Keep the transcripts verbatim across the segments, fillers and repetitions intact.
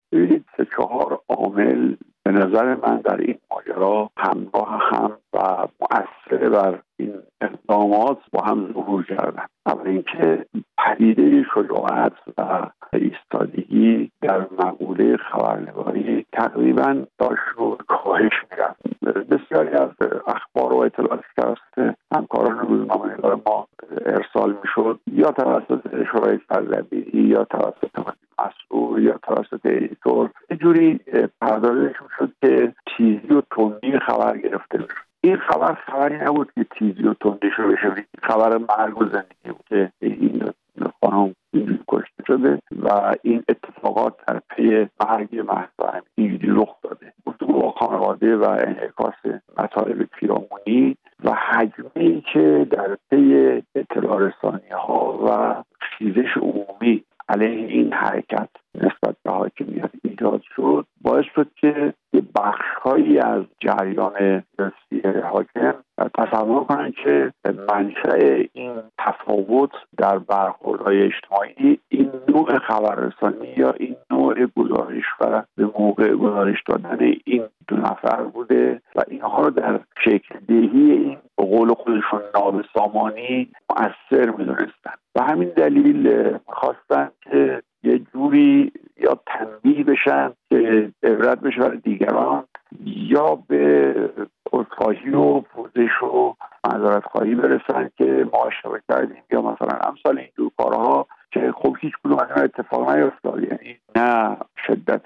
ببینید سه چهار عامل به نظر من در این ماجرا همراه هم و مؤثر بر این اقدامات با هم ظهور کردن. اول اینکه پدیده شجاعت و ایستادگی در مقوله خبرنگاری تقریبا داشت رو کاهش می‌رفت. بسیاری از اخبار و اطلاعاتی که توسط همکاران روزنامه‌نگار ما ارسال میشد یا توسط شورای سرزمینی یا توسط مسئول یا توسط ادیتور اینجوری پردازش شد که تیزی و تندی خبر گرفته بشه. این خبر خبری نبود که تیزی و تندی شده بشه، خبر مرگ و زندگی بود که این خانم کشته شده و این اتفاقات در پی مرگ مهسا امینی رخ داده. با خانواده و انعکاس مطالب پیرامونی و حجمی که در پی اطلاع رسانی‌ها و خیزش عمومی علیه این حرکت نسبت به حاکمیت ایجاد شد، باعث شد که یه بخش‌هایی از جریان سیاسی حاکم تصور کنند که منشأ این تفاوت در برخوردهای اجتماعی این نوع خبررسانی یا این نوع گزارش و به موقع گزارش دادن این دو نفر بوده و اینها رو در شکل دهی این به قول خودشون نابسامانی مؤثر می‌دونستن و همین دلیل خواستن که یه جوری یا تنبیه بشن که عبرت بشه برای دیگران یا به عذرخواهی و پوزش و معذرت خواهی برسن که ما اشتباه کردیم یا مثلا امثال این دو کارها که خب هیچ کدوم از اینا اتفاق نیفتاد. یعنی نه شدت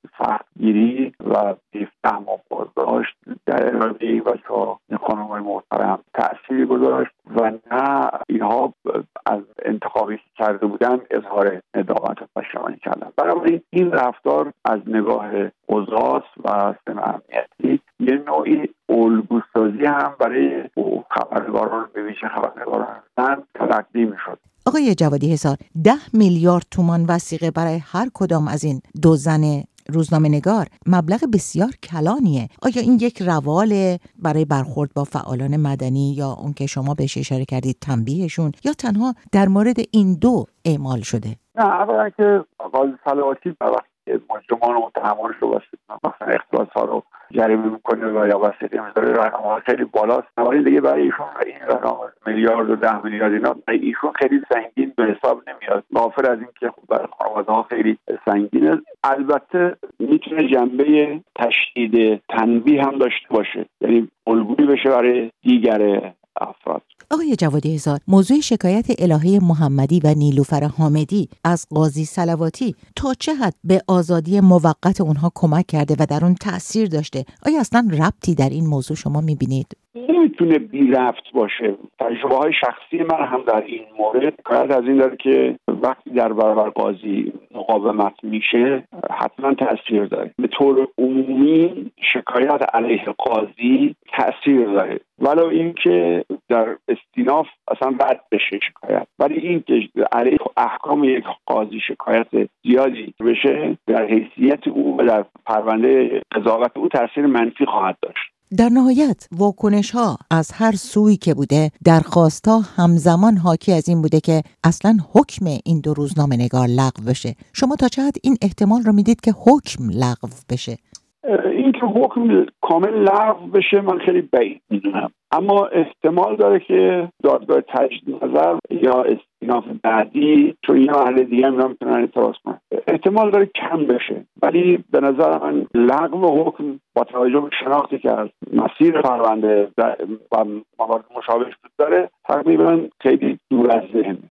سختگیری و بی‌فهم و بازداشت در اراده این بچه‌ها این خانم‌های محترم تأثیری گذاشت و نه اینها از انتخابی که کرده بودن اظهار ندامت و پشیمانی کردن. بنابراین این رفتار از نگاه قضات و سیستم امنیتی یه نوعی الگوسازی هم برای خبرنگاران به ویژه خبرنگاران زن تلقی می‌شد. آقای جوادی حصار، ده میلیارد تومان وثیقه برای هر کدام از این دو زن روزنامه‌نگار مبلغ بسیار کلانیه. آیا این یک روال برای برخورد با فعالان مدنی یا اون که شما بهش اشاره کردید تنبیهشون یا تنها در مورد این دو اعمال شده؟ نه، اولا که قاضی صلواتی وقتی که مجرمان و متهمانش رو واسه مثلا اختلاس ها رو جریمه میکنه و یا واسه میذاره رقم ها خیلی بالاست. ولی دیگه برای ایشون این رقم میلیارد و ده میلیارد اینا برای ایشون خیلی سنگین به حساب نمیاد، غافل از این که خب برای خانواده ها خیلی سنگینه. البته میتونه جنبه تشدید تنبیه هم داشته باشه، یعنی الگویی بشه برای دیگر افراد. آقای جوادی حصار، موضوع شکایت الهه محمدی و نیلوفر حامدی از قاضی صلواتی تا چه حد به آزادی موقت اونها کمک کرده و در اون تأثیر داشته؟ آیا اصلا ربطی در این موضوع شما میبینید؟ نمیتونه بی ربط باشه. تجربه های شخصی من هم در این مورد کارت از این داره که وقتی در برابر قاضی مقاومت میشه حتما تأثیر داره. به طور عمومی شکایت علیه قاضی تأثیر داره، ولو اینکه در استیناف اصلا رد بشه شکایت، ولی این که علیه احکام یک قاضی شکایت زیادی بشه در حیثیت او و در پرونده قضاوت او تأثیر منفی خواهد داشت. در نهایت واکنش ها از هر سوی که بوده درخواست ها همزمان حاکی از این بوده که اصلا حکم این دو روزنامه‌نگار لغو بشه. شما تا چه حد این احتمال رو میدید که حکم لغو بشه؟ این که حکم کامل لغو بشه من خیلی بعید میدونم، اما احتمال داره که دادگاه تجدید نظر یا استیناف بعدی، چون یه مرحله دیگه هم میتونن اعتراض کنن، احتمال داره کم بشه. ولی به نظر من لغو حکم با توجه به شناختی که از مسیر پرونده و موارد مشابه داره تقریبا خیلی دور از ذهن.